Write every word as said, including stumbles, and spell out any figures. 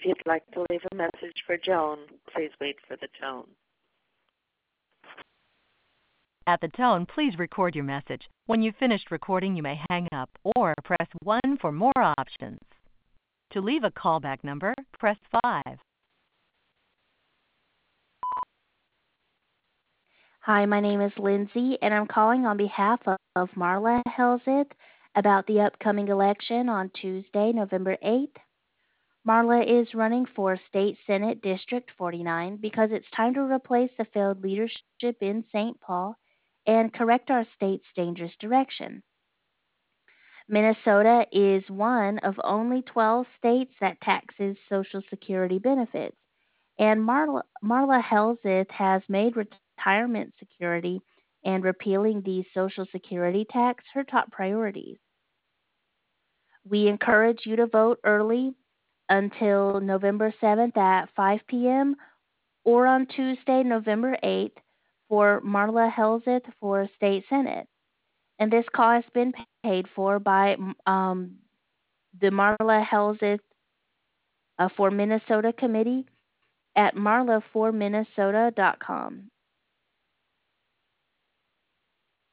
you'd like to leave a message for Joan, please wait for the tone. At the tone, please record your message. When you've finished recording, you may hang up or press one for more options. To leave a callback number, press five. Hi, my name is Lindsay, and I'm calling on behalf of, of Marla Helseth about the upcoming election on Tuesday, November eighth. Marla is running for State Senate District forty-nine because it's time to replace the failed leadership in Saint Paul and correct our state's dangerous direction. Minnesota is one of only twelve states that taxes Social Security benefits, and Marla, Marla Helseth has made retirement security and repealing the Social Security tax her top priorities. We encourage you to vote early until November seventh at five p.m. or on Tuesday, November eighth for Marla Helseth for State Senate. And this call has been paid for by um, the Marla Helseth uh, for Minnesota Committee at marla for minnesota dot com.